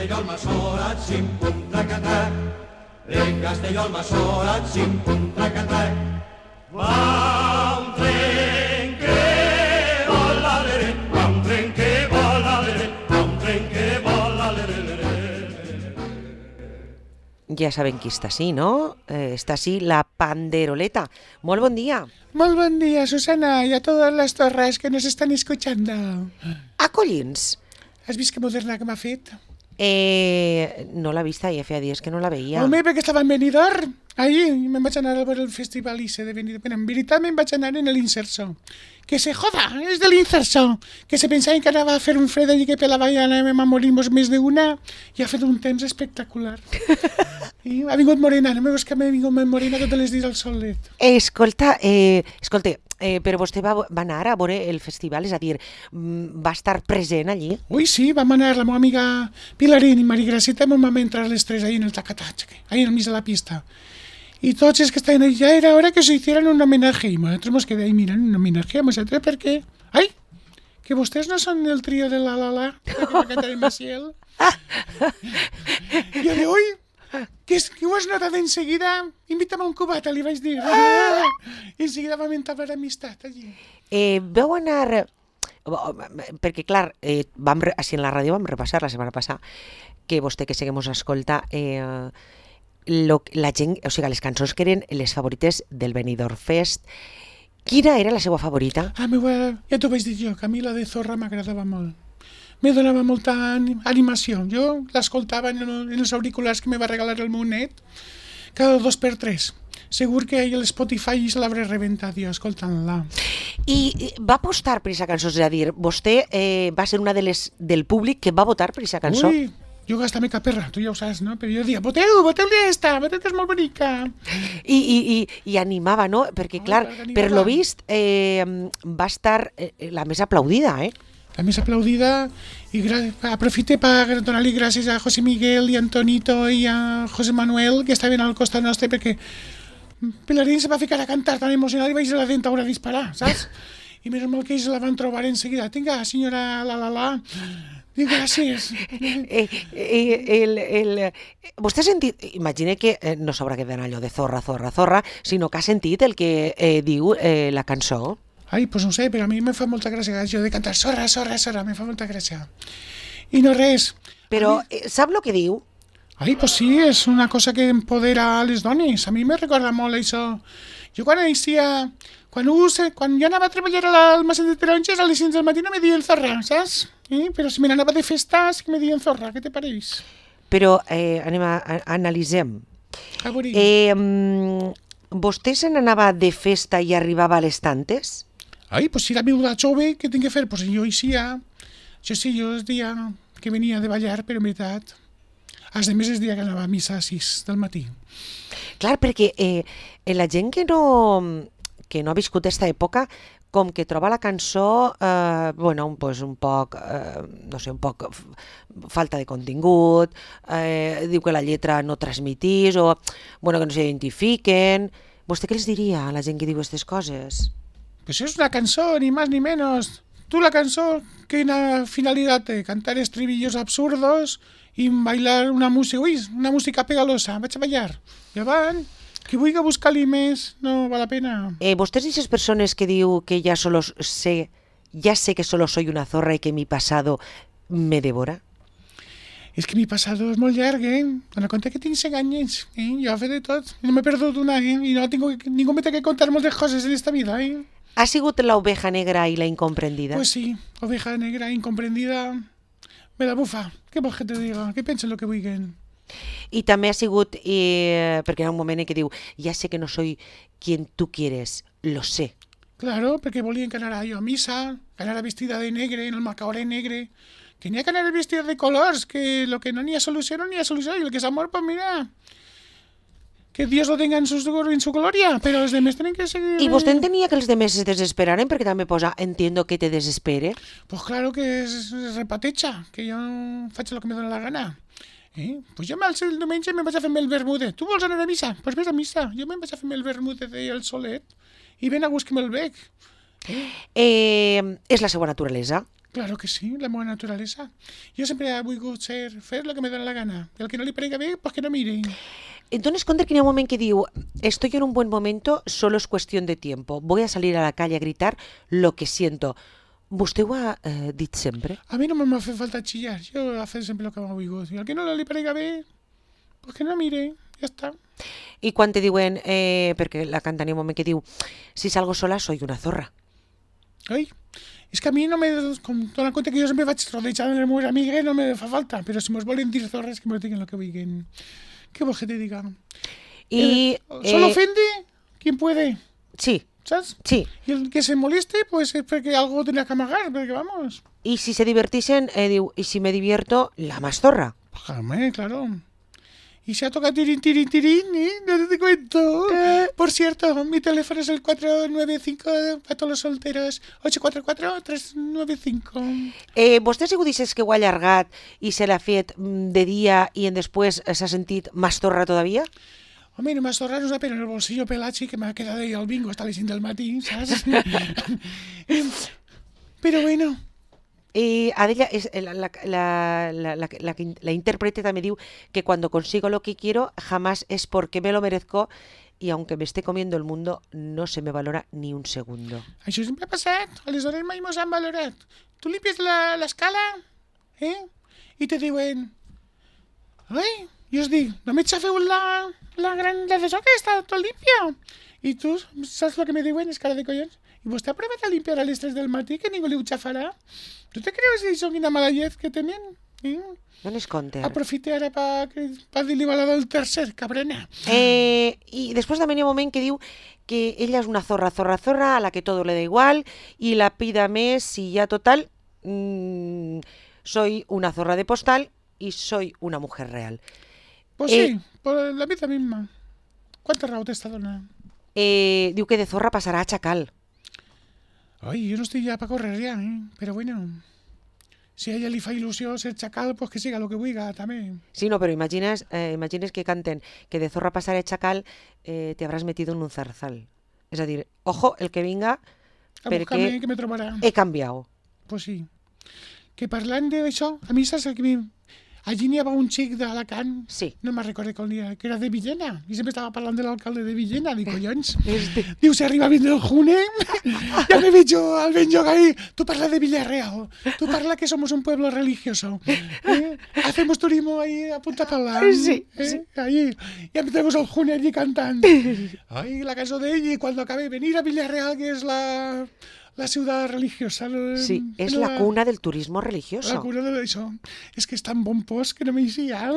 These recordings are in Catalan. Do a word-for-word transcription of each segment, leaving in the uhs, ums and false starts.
Castelló al Massorat, xim, pum, trac-a-trac. De Castelló al Massorat, xim, pum, trac-a-trac. Va un tren que vola, lere, va un tren que vola, lere, va un tren que vola, lere, lere. Ja saben qui està així, no? Eh, està així la Panderoleta. Molt bon dia. Molt bon dia, Susana, y a todas las torres que nos están escuchando. A collins. Has vist que moderna que m'ha fet? Eh, no l'ha vista, ja feia dies que no la veia. Home, perquè estava en Benidorm. Ahir me'n vaig anar a veure el festival ese de Benidorm. En veritat me'n vaig anar en l'Inserso. Que se joda, és de l'Inserso. Que se pensaven que anava a fer un fred allí que pelava i anàvem a morir-nos més d'una. I ha fet un temps espectacular. I ha vingut morena, no me veus que m'ha vingut morena totes les dies al solet. Eh, escolta, eh, escolta, eh, però vostè va, va anar a veure el festival, és a dir, va estar present allí? Ui, sí, vam anar la meva amiga Pilarín i Maria Graceta, vam entrar les tres ahí en el tacatatx, ahí en el mig de la pista. Y todos los que estaban ahí, ya era hora que se hicieran un homenaje. Y nosotros nos quedamos ahí, miran, un homenaje a nosotros, ¿por qué? ¡Ay! Que ustedes no son el trío de la la la, que va a cantar en Maciel. Y yo de hoy, que, es, que ho has notat enseguida, invítame a un cubata, li vaig dir. Ah! I enseguida vam entablar amistat allí. Eh, veu anar... Perquè, clar, eh, vam, així en la ràdio vam repassar la setmana passada que vostè que sé que mos escolta... Eh, Lo, la gent, o sigui, les cançons que eren les favorites del Benidorm Fest. Quina era la seva favorita? Ah, meva, ja t'ho vaig dir jo, que a mi la de Zorra m'agradava molt. Me donava molta animació. Jo l'escoltava en, en els auriculars que me va regalar el meu net cada dos per tres. Segur que a l'Spotify se l'hauré rebentat jo escoltant-la. I va apostar per aquesta cançó, és a dir, vostè eh, va ser una de les del públic que va votar per aquesta cançó? Ui, jo gastame caperra, tu ja ho saps, no? Però jo dia, voteu, voteu-li esta, voteu que és molt bonica. I, i, i, i animava, no? Perquè, clar, Oh, per lo vist, eh, va estar eh, la més aplaudida, eh? La més aplaudida, i aprofite per donar-li gràcies a José Miguel i a Antonito i a José Manuel, que estaven al costat nostre, perquè Pilarín se va ficar a cantar tan emocionada i vaig a la dentadura a disparar, saps? I més mal que ells la van trobar enseguida. Vinga, senyora la la la, dic gràcies. Eh, eh, el, el, vostè ha sentit, imagina que eh, no s'haurà quedat allò de zorra, zorra, zorra, sinó que ha sentit el que eh, diu eh, la cançó. Ai, pues no sé, però a mi me fa molta gràcia això de cantar sorra, sorra, sorra, me fa molta gràcia. I no res. Però mi... eh, sap el que diu? Ai, pues sí, és una cosa que empodera a les dones. A mi me recorda molt això. Jo quan eixia... Quan, us, quan jo anava a treballar al Massat de Taronges a les cinc del matí no me diuen zorra, saps? Eh? Però si me n'anava de festa sí que me diuen zorra, què te pareix? Però eh, anem a, a analitzem. A veure. Eh, vostè se n'anava de festa i arribava a les tantes? Ai, pues si era viuda jove, què tinc que fer? Pues jo eixia... Jo sí, jo el dia que venia de ballar, però en veritat... Els demés el dia que anava a missa a sis del matí. Clar, perquè eh, la gent que no... que no ha viscut aquesta època, com que troba la cançó, eh, bueno, pues un poc, eh, no sé, un poc falta de contingut, eh, diu que la lletra no transmitís, o, bueno, que no s'identifiquen. Vostè què els diria a la gent que diu aquestes coses? Pues és una cançó, ni más ni menos. Tu la cançó, quina finalitat té? Cantar estribillos absurdos i bailar una música, ui, una música pegalosa, vaig a ballar. I avant, qui vulgui buscar-li més, no val la pena. Eh, vostè és d'aquestes persones que diu que ja solo sé, ya sé que solo soy una zorra y que mi pasado me devora? És que mi pasado és molt llarg, eh? Dóna compte que tinc cent anys, eh? Jo he fet de tot, i no m'he perdut una, eh? I no tinc, ningú me té que contar moltes coses en esta vida, eh? ¿Ha sigut la oveja negra y la incomprendida? Pues sí, oveja negra incomprendida, me la bufa. Què vols que te diga? Què pensen lo que vulguin? I també ha sigut, eh, perquè hi ha un moment en què diu, ja sé que no soy quien tú quieres, lo sé. Claro, perquè volien que anara jo a missa, que anara vestida de negre, en el macaoré negre, que n'hi ha que anar vestida de colors, que lo que no n'hi ha solució no n'hi ha solució, i el que s'ha mort, pues mira, que Dios lo tenga en su, en su gloria, però els demés tenen que seguir... I vostè entenia que els demés es desesperaren, perquè també posa, entiendo que te desespere? Pues claro que es, es repatecha, que jo faig el que me dóna la gana. Eh? Pues jo m'alço el diumenge i me'n vaig a fer-me el vermudet. Tu vols anar a missa? Pues vés a missa. Jo me'n vaig a fer-me el vermudet del solet i ben a gust que me'l bec. Eh, és la seva naturalesa? Claro que sí, la meva naturalesa. Jo sempre he volgut ser, fer el que me dóna la gana. El que no li parega bé, pues que no mire. Entonces, con que en un momento que digo, estoy en un buen momento, solo es cuestión de tiempo. Voy a salir a la calle a gritar lo que siento. ¿Vostè ho ha eh, dit sempre? A mi no m'ha fet falta xillar. Jo he fet sempre el que m'ha volgut. I el que no li parega bé, pues que no mire. Ja està. I quan te diuen, eh, perquè la canta en un moment que diu, si salgo sola soy una zorra. Ai, és que a mi no me... Com dona compte que jo sempre vaig rodejada de les meves amigues, no me fa falta. Però si mos volen dir zorres, que me diguen lo que vulguin. ¿Qué vols que te diga? Y, eh, ¿Solo eh, ofende quien puede? Sí. ¿Sabes? Sí. Y el que se moleste, pues es porque algo tendrá que amagar, porque vamos. Y si se divertisen, eh, diu, y si me divierto, la más zorra. Pájame, claro. Y se ha tocado tirín, tirín, tirín, ¿eh? No te cuento. ¿Qué? Por cierto, mi teléfono es el cuatro nueve cinco para todos los solteros. ocho cuatro cuatro tres nueve cinco. Eh, vostè segur dices que ho ha allargat i se l'ha fet mm, de dia i en després s'ha sentit més zorra todavía? Hombre, no más zorra, no sé, pero en el bolsillo pelachi que me ha quedado ahí al bingo hasta las cinco del matí, ¿sabes? Pero bueno. I Adela, és, la, la, la, la, la, la, la intérprete també diu que cuando consigo lo que quiero jamás es porque me lo merezco y aunque me esté comiendo el mundo no se me valora ni un segundo. Això sempre ha passat. Aleshores mai mos han valorat. Tu limpies la, l'escala, eh? I te diuen... Ai, i us dic, només s'ha fet la, la gran... La de so que està tot limpia. I tu saps el que me diuen? És cara de collons. I vostè ha provat a limpiar a les tres del matí que ningú li ho xafarà? Tu te creus que això quina mala llet que tenen? Eh? Dones compte. Aprofite ara per pa dir-li balada del tercer, cabrona. Eh, I després també hi ha un moment que diu que ella és una zorra, zorra, zorra, a la que todo le da igual y la pida més y ya total, mmm, soy una zorra de postal y soy una mujer real. Pues eh, sí, por la vida misma. ¿Cuánta raó t'està donant? Eh, diu que de zorra passarà a chacal. Ay, yo no estoy ya para correr ya, ¿eh? Pero bueno, si a ella li fa il·lusió ser chacal, pues que siga lo que vulga, també. Sí, no, pero imagines, eh, imagines que canten que de zorra pasaré a chacal, eh, te habrás metido en un zarzal. És a dir, ojo, el que vinga, A perquè buscar-me, que me trobarà. he canviat. Pues sí. Que parlant d'això, a mi saps que mi... Allí n'hi havia un xic d'Alacant, Sí. no me'n recordo com dia, que era de Villena, i sempre estava parlant de l'alcalde de Villena, dic, collons. Este. Diu, si arriba a vindre el June, ya me veig jo al Benjog ahí, tu parla de Villarreal, tu parla que somos un pueblo religioso, ¿eh? Hacemos turismo ahí a Punta Pala, Sí, ¿eh? sí. Ahí, ya tenemos al June allí cantant. Ay, la cançó d'ell, i quan acabe venir a Villarreal, que és la... La ciudad religiosa. Sí, és la cuna del turismo religioso. La cuna de això. És que és tan bon post que no m'eixia.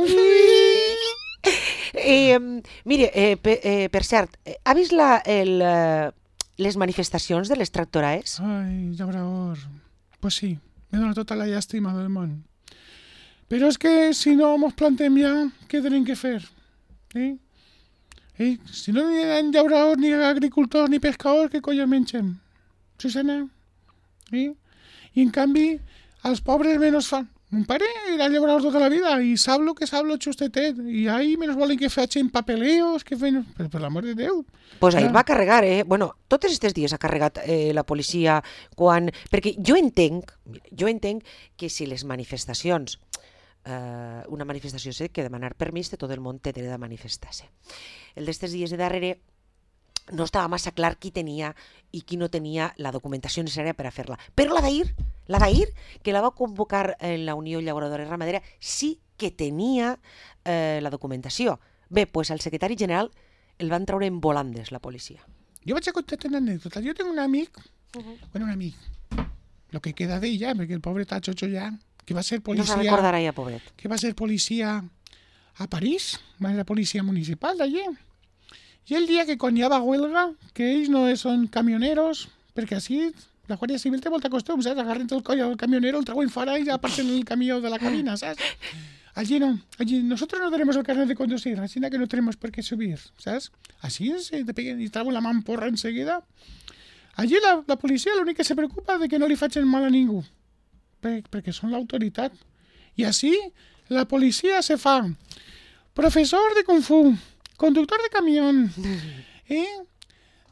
Eh, mire, eh, per, eh, per cert, eh, ha vist la, el, eh, les manifestacions de les tractoraes? Ai, llaurador. Pues sí, me dona tota la llàstima del món. Però és que si no mos plantem ja, què tenim que fer? Eh? Eh? Si no hi ha llauradors, ni agricultors, ni pescadors, què collons mengem? Susana? Eh? I en canvi, els pobres menys fan. Mon pare era llaurador tota la vida i sap lo que sap lo xustetet. I ahí menys volen que facin papeleos, que feien... Però per l'amor de Déu. Pues ahir Clar. va carregar, eh? Bueno, tots aquests dies ha carregat eh, la policia quan... Perquè jo entenc, jo entenc que si les manifestacions, eh, una manifestació sé que demanar permís de tot el món té dret a manifestar-se. El d'estes dies de darrere no estava massa clar qui tenia i qui no tenia la documentació necessària per a fer-la. Però la d'ahir, la d'ahir, que la va convocar en la Unió Llauradora i Ramadera, sí que tenia eh, la documentació. Bé, doncs el secretari general el van treure en volandes, la policia. Jo vaig a contar una anècdota. Jo tinc un amic, Uh-huh. bueno, un amic, lo que queda d'ell ja, perquè el pobre està xocho ja, que va ser No se policia, recordarà ja, pobret. que va ser policia a París, va ser la policia municipal d'allí. I el dia que quan hi ha huelga, que ells no són camioneros, perquè així la Guàrdia Civil té molta costum, saps? Agarren el coll al camionero, el trauen fora y ya aparten el camió de la cabina, ¿sabes? Allí no, allí nosotros no tenemos el carnet de conducir, así que no tenemos por qué subir, ¿sabes? Así es, te peguen y traen la mamporra enseguida. Allí la, la policía lo único que se preocupa de que no le facin mal a ningú, perquè són l'autoritat. I així la policia se fa professor de Kung Fu, conductor de camión, ¿eh?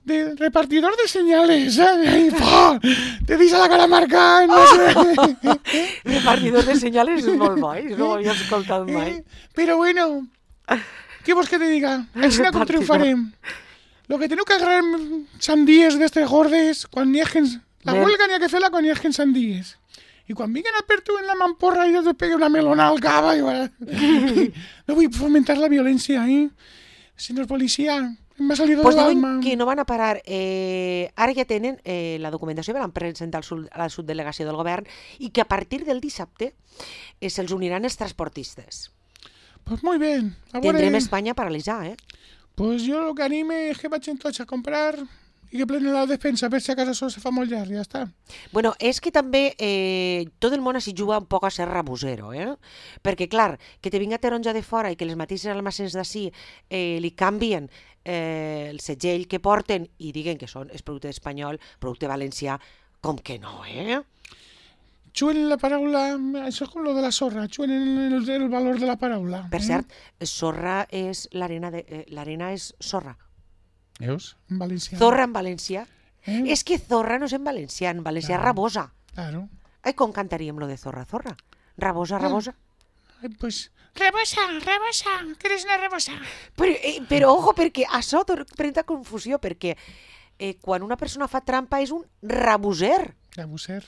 de repartidor de señales. ¿eh? ¡Oh! Te dice la cara marcada. No sé. Repartidor de señales és molt bo, eh? No ho havia escoltat mai. Eh, Pero bueno, ¿qué vos que te diga? Així com Repartidor. triunfarem. Lo que tengo que agarrar sandíes d'estes gordes quan n'hi hagi... La Mer- huelga n'hi ha que fer-la quan n'hi hagi sandíes. I quan vinguen a per tu en la mamporra i jo te pegue una melona al cava. I bueno, no vull fomentar la violència, eh? Señor policía, m'ha salido Pues de diuen l'alma. que no van a parar. Eh, ara ja tenen eh, la documentació que van presentar al sud, a la subdelegació del govern i que a partir del dissabte eh, se'ls uniran els transportistes. Pues muy bien. A Tindrem veure, Espanya paralitzada, eh? pues jo el que anime és que vaig en tots a comprar i que plenen la despensa per si a casa això se fa molt llarg, ja està. Bueno, és que també eh, tot el món s'hi juga un poc a ser rabosero, eh? Perquè, clar, que te vinga taronja de fora i que les mateixes almacens d'ací eh, li canvien eh, el segell que porten i diguen que són és producte espanyol, producte valencià, com que no, eh? Xuen la paraula, això és com lo de la sorra, xuen el, el, el valor de la paraula. Per cert, sorra és l'arena de eh, l'arena és sorra. Veus? En valencià. Zorra en valencià. Eh? És que zorra no és en valencià, en valencià Claro. rabosa. Claro. Ai, com cantaríem lo de zorra, zorra? Rabosa, rabosa. Ai, pues... Rebosa, rebosa, que eres una rebosa. Però, eh, però ojo, perquè això presenta confusió, perquè eh, quan una persona fa trampa és un raboser. Raboser.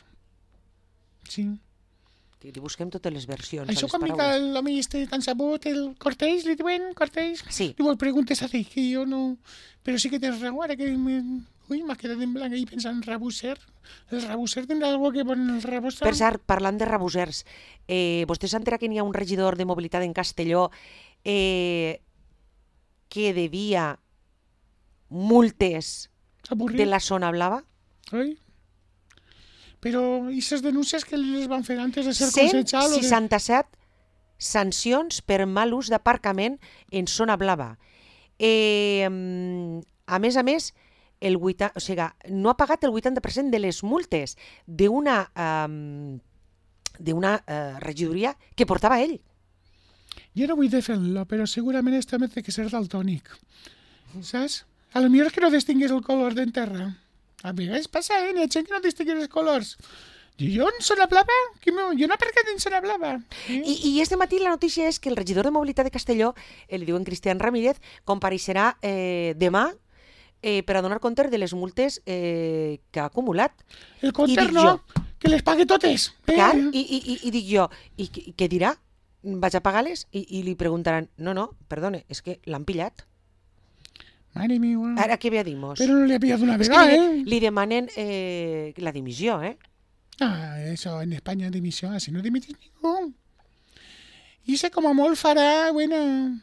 Sí. Li busquem totes les versions. a Això les quan mica paraules. l'home este tan sabut, el Cortés, li diuen Cortés. Sí. Diu, el preguntes así, que jo no... Però sí que tens raó, ara que... Me... Ui, m'ha quedat en blanc ahí pensant raboser. El raboser tindrà algo que ponen el raboser. Per cert, parlant de rabosers, eh, vostè s'entera que n'hi ha un regidor de mobilitat en Castelló eh, que devia multes Avorrit. de la zona blava? Oi? Però, i les denúncies que les van fer antes de ser cent consejal? o de- seixanta-set sancions per mal ús d'aparcament en zona blava. Eh, a més a més, el vuitanta, o sigui, no ha pagat el vuitanta per cent de les multes d'una um, d'una uh, regidoria que portava ell. Jo no vull fer-lo, però segurament este home té que ser daltònic. Saps? A lo millor és que no distingués el color d'en terra. A vegades passa, eh? N'hi ha gent que no distingués els colors. I jo en zona blava? Qui me... Jo no he aparcat en zona blava. Eh? I, I este matí la notícia és que el regidor de mobilitat de Castelló, el diuen Cristian Ramírez, compareixerà eh, demà eh, per a donar compte de les multes eh, que ha acumulat. El compter dic no, jo. que les pague totes. Eh? Clar, i, i, i, i dic jo, i, i què dirà? Vaig a pagar-les? I, I li preguntaran, no, no, perdone, és que l'han pillat. Mare meva. Ara què ve a dir-nos? Però no li ha pillat una És que vegada, li, eh? li demanen eh, la dimissió, eh? Ah, eso en España dimisión, así no dimitís ningún. Y sé como molt fará, bueno,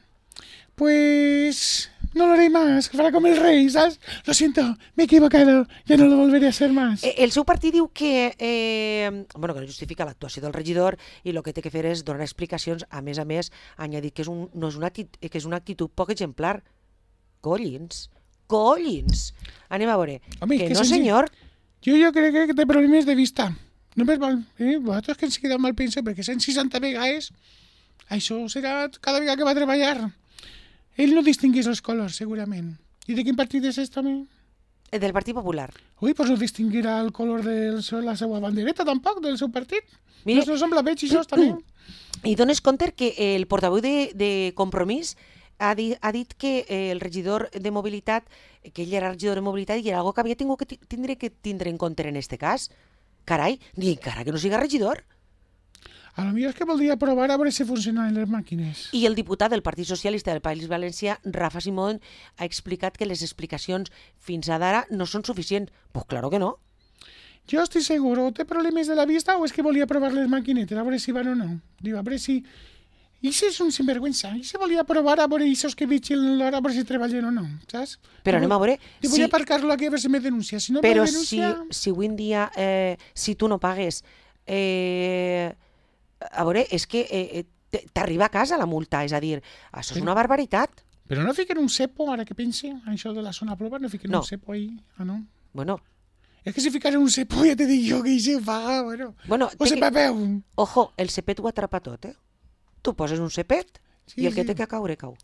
pues no lo haré más, fará como el rey, ¿sabes? Lo siento, me he equivocado, ya no lo volveré a hacer más. Eh, El seu partit diu que, eh, bueno, que no justifica l'actuació del regidor i el que té que fer és donar explicacions. A més a més, ha dit que és, un, no és una actitud, que és una actitud poc exemplar. Collins, collins. Anem a veure. Home, que que no, senzill. senyor. Jo, jo crec que té problemes de vista. Només val, eh? Vosaltres que ens quedeu mal penseu, perquè cent seixanta vegades, això serà cada vegada que va treballar. Ell no distinguís els colors, segurament. I de quin partit és este, home? Eh, Del Partit Popular. Ui, pues no distinguirà el color de la seva bandereta, tampoc, del seu partit. Mira- No, no sembla veig, això, també. I dones compte que el portaveu de, de Compromís ha dit, ha dit que eh, el regidor de mobilitat, que ell era regidor de mobilitat i era algo que havia tingut que ti- tindre que tindre en compte en este cas. Carai, ni encara que no siga regidor. A lo millor és que voldria provar a veure si funcionen les màquines. I el diputat del Partit Socialista del País Valencià, Rafa Simón, ha explicat que les explicacions fins a d'ara no són suficients. Pues claro que no. Jo estic segur, o té problemes de la vista o és que volia provar les maquinetes, a veure si van o no. Diu, a veure si... I si és un sinvergüenza, i si volia provar a veure això que vigilen l'hora a veure si treballen o no, saps? Però anem a veure... Diu, si- voy a aparcar-lo aquí a veure si me denuncia. Si no Però me si, denuncia... si avui en dia, eh, si tu no pagues, eh, a veure, és que eh, eh, t- t'arriba a casa la multa, és a dir, això és una barbaritat. Però no fiquen un cepo, ara que pense, això de la zona prova, no fiquen No. un cepo ahí, ah, no? Bueno, És que si fiquen un cepo ja te dic jo que hi se paga, bueno. bueno O té se que- papeu. ojo, el cepet ho atrapa tot, eh? Tu poses un cepet Sí, i el que sí. té que caure, cau.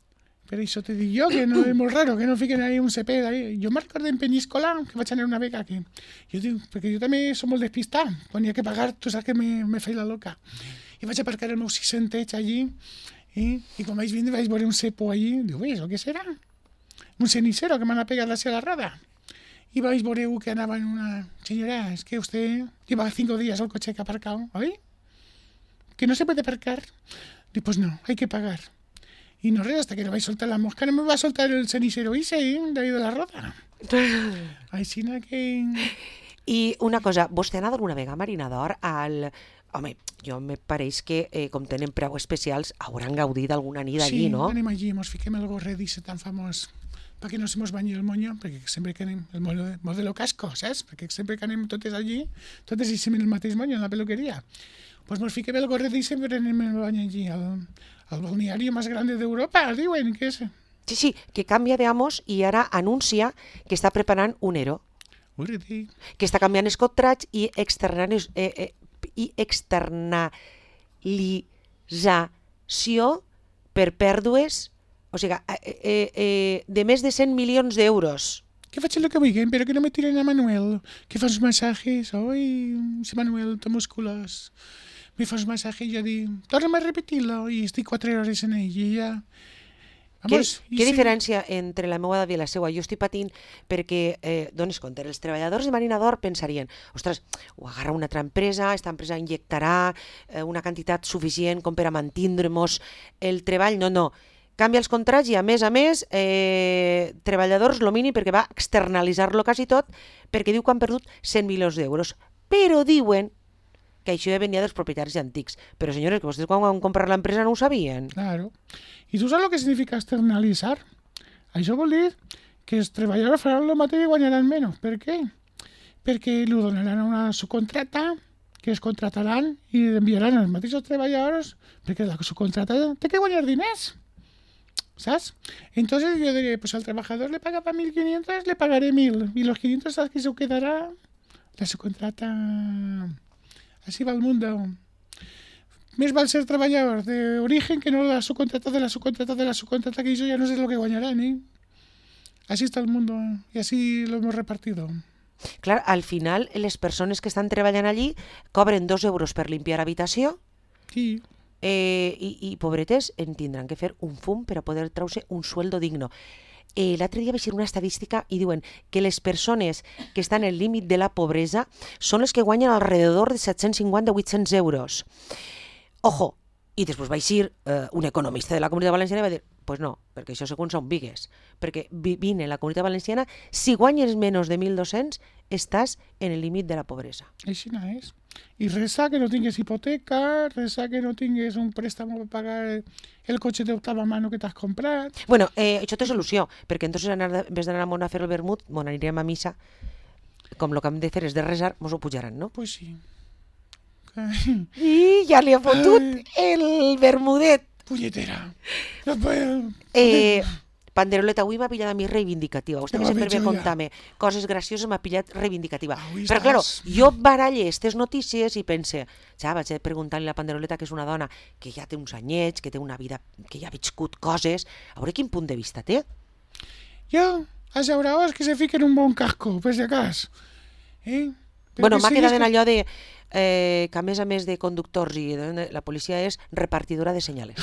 per això te dic jo, que no és molt raro, que no fiquen ahí un C P d'ahí. Jo me'n recordo en Peníscola, que vaig anar una beca aquí. Jo dic, perquè jo també som molt despistat. Quan hi ha que pagar, tu saps que me, me feia la loca. I vaig aparcar el meu seixcentet allí, i, i quan vaig vindre vaig veure un cepo allí, diu, ¿eso qué será? Un cenicero que m'han pegat hacia la rada. Y vais por EU que andaban una señora, es que usted lleva cinco días el coche que ha aparcado, ¿oí? Que no se puede aparcar. Y pues no, hay que pagar. Y no res, hasta que le vais a soltar la mosca, no me va a soltar el cenicero ese, ¿eh? De ahí de la roda. Així que... I una cosa, vostè ha anat alguna vegada a Marina d'Or al... Home, jo me pareix que, eh, com tenen preu especials, hauran gaudit alguna nit allí, no? Sí, anem allí, mos fiquem el gorredís tan famós perquè no se mos banyi el moño, perquè sempre que anem, el modelo, modelo casco, saps? Perquè sempre que anem totes allí, totes hi el mateix moño en la peluqueria. Pues mos fiquem el gorredís i sempre anem a banyar allí, al, al balneario más grande d'Europa, diuen, que és... Sí, sí, que canvia d'amos i ara anuncia que està preparant un ERO, Gorredí. que està canviant els contrats i externant, eh, eh, i externalització per pèrdues, o sigui, eh, eh, eh, de més de cent milions d'euros. Que facin el que vulguin, però que no me tiren a Manuel, que fa uns massatges. Oi, si Manuel té músculos, me fa uns massatges i jo dic, torna'm a repetir-lo, i estic quatre hores en ell, i ja... Vamos, què què sí. diferència entre la meva edat i la seva? Jo estic patint perquè, eh, donis compte, els treballadors de Marina d'Or pensarien, ostres, ho agarra una altra empresa, aquesta empresa injectarà eh, una quantitat suficient com per a mantindre-nos el treball. No, no, canvia els contrats i a més a més eh, treballadors lo mínim perquè va externalitzar-lo quasi tot perquè diu que han perdut cent milions d'euros. Però diuen que això ja venia dels propietaris antics. Però senyores, que vostès quan van comprar l'empresa no ho sabien. Claro. I tu saps el que significa externalitzar? Això vol dir que els treballadors faran el mateix i guanyaran menys. Per què? Perquè li donaran a una subcontrata que es contrataran i enviaran els mateixos treballadors perquè la subcontrata té que guanyar diners. ¿Sabes? Entonces yo diré, pues al trabajador le paga para mil quinientos, le pagaré mil. Y los quinientos, ¿sabes que se quedará? La subcontrata... Así va el mundo. Més val ser treballador de origen que no la subcontrata de la subcontrata de la subcontrata, que eso ya no sé lo que guanyarán, ¿eh? Así está el mundo, y así lo hemos repartido. Clar, al final, les persones que estan treballant allí cobren dos euros per limpiar habitació, Sí. eh, i, i pobretes en tindran que fer un fum per a poder treure un sueldo digno. Eh, L'altre dia vaig fer una estadística i diuen que les persones que estan al límit de la pobresa són les que guanyen alrededor de set-cents cinquanta a vuit-cents euros. Ojo, i després vaig dir eh, un economista de la Comunitat Valenciana i va dir, pues no, perquè això segons són vigues, perquè vivint en la Comunitat Valenciana, si guanyes menys de mil dos-cents, estàs en el límit de la pobresa. Així no és. I resa que no tingues hipoteca, resa que no tingues un préstamo per pagar el cotxe d'octava mano que t'has comprat. Bueno, eh, això té solució, perquè entonces anar de, en vez d'anar a Mona a fer el vermut, bon, anirem a missa, com el que hem de fer és de resar, mos ho pujaran, no? Pues sí. I ja li ha fotut el vermudet. Punyetera. No puedo. Eh, Panderoleta, avui m'ha pillat a mi reivindicativa. Vostè Ja que ho sempre veig ve a jo, contar-me coses gracioses, m'ha pillat reivindicativa. Avui Però, estàs- claro, jo baralle aquestes notícies i pense, ja vaig a preguntar-li a la Panderoleta, que és una dona que ja té uns anyets, que té una vida, que ja ha viscut coses, a veure quin punt de vista té. Jo, assegurar-vos que se fiquen un bon casco, per si acas. Eh? Perquè Bueno, m'ha si quedat és en que- allò de eh, que a més a més de conductors i de, la policia és repartidora de senyales.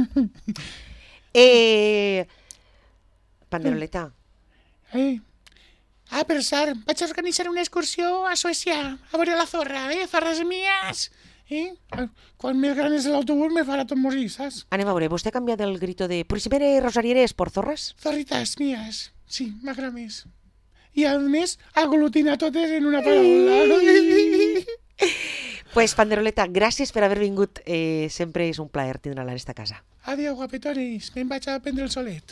eh, Panderoleta, Eh? Ah, per cert, vaig organitzar una excursió a Suècia, a veure la zorra, eh? Zorres mías. Eh? Quan més gran és l'autobús, més barat morir, saps? anem a veure, vostè ha canviat el grito de Proximere Rosarieres por zorras? Zorritas mías. Sí, m'agrada més. I a més, aglutina totes en una paraula. Pues Panderoleta, gràcies per haver vingut. Eh, sempre és un plaer tindre-la en esta casa. Adiós, guapetones. Me'n vaig a prendre el solet.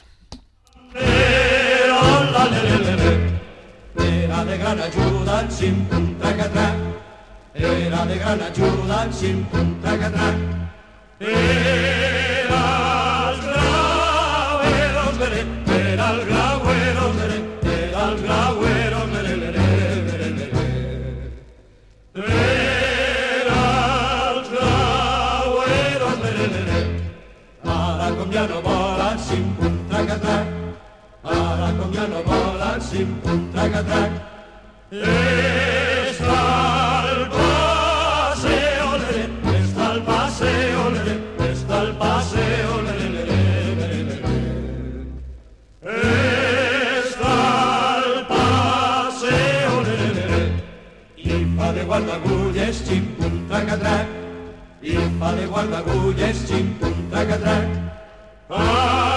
Era de gran ajuda en sim pum tracatrac. Era de gran ajuda en sim pum tracatrac. Era el grauero mere, era el grauero mere, era el grauero mere, mere, mere, mere. Era el grauero mere, mere. Ara com ja no volen sim pum tracatrac. tracatrac. Ara com ja no volen, xim-pum, tracatrac. Està el paseo, lere, està el paseo, lere, està el paseo, lere, lere, lere, lere. Està el paseo, lere, lere. I fa de guardagulles, xim-pum, tracatrac. I fa de guardagulles, xim-pum, tracatrac. Ah!